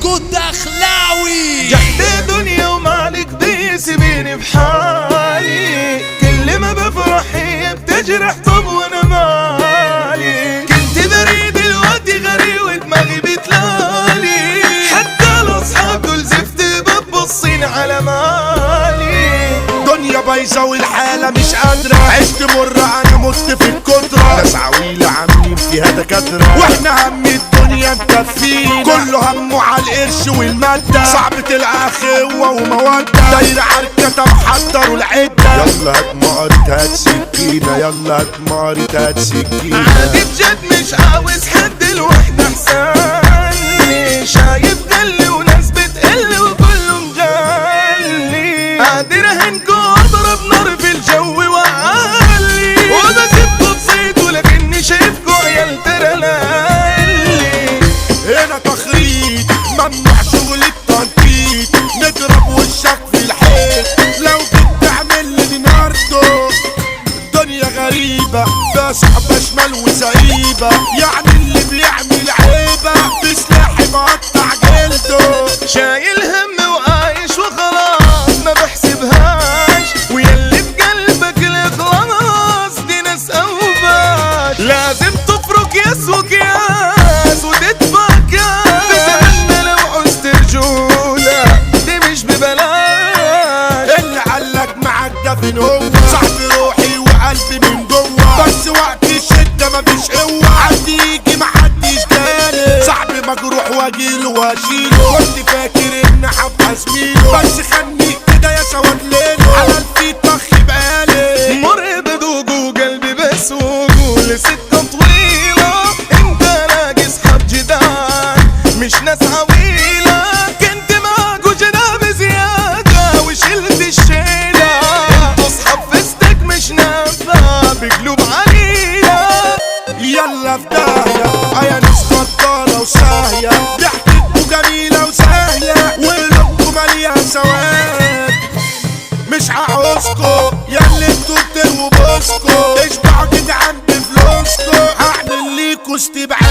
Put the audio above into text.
فيكو الدخلاوي. جحد دنيا ومالك بيسيبيني بحالي، كل ما بفرح هي بتجرح. طب وانا مالي، كنت بريد الوقت غريب ودماغي بتلالي، حتى الاصحاب دول زفت بتبصين على مالي. دنيا بايظة والحالة مش قادرة، عشت مرة انا مت في الكترة، ناس عويلة عاملين فيها دكاترة، واحنا هم الدنيا مكفينا، كله همه على القرش والمادة، صعب تلقى خوة ومودة، دايرة عركة محضر والعدة، يلا هات مقرة هات سكينة، يلا هات مقرة هات سكينة. عادي بجد مش عاوز حد الوحدة احسن، شايف غلي وناس بتقل وكله مغلي، قادر اهنكو واضرب نار في الجو وعالي، وبسيبكو تصيدوا لكني شايفكو عيال ترلالي. هنا تخريط ممنوع شغل التنطيط، نضرب وشك في الحيط لو جيت تعمل لي ديناردو. الدنيا غريبة فيها صحبة شمال وزعيبة، يعني اللي بيعمل عيبة بسلاحي مقطع جلده، شايل هم وعايش وخلاص ما بحسبهاش، ويلي بقلبك الاخلاص دي ناس اوباش، لازم تفرق ياس وكياس وتدفع كاس، تتمنى لو عوزت رجولة دي مش ببلاش. اللي علق معاك ده فين هو صاحبي روحي وقلبي من جوه، بس وقت الشدة مفيش قوة، حد يجي محدش جالي، صاحبي مجروح واجيله واشيله، كنت فاكر ان هبقى زميله، بس خني كده يا سواد ليله، على الفيت طخ بقالي مر بدوق قلبي بس وقول سكة طويلة، انت لاقي اصحاب جدعان مش ناس عويلة، كنت معاكو جناب زيادة وشلت الشيلة، انتو اصحاب فستك مش نافع بقلوب عليا. يلا في داهية يا ناس خطارة وساهية، ضحكتكوا جميلة وساهية وقلوبكوا مالية سواد، مش هعوزكوا ياللي انتوا بترووا بوسكوا، اشبعوا جدعان بفلوسكوا، هعمل ليكوا استبعاد.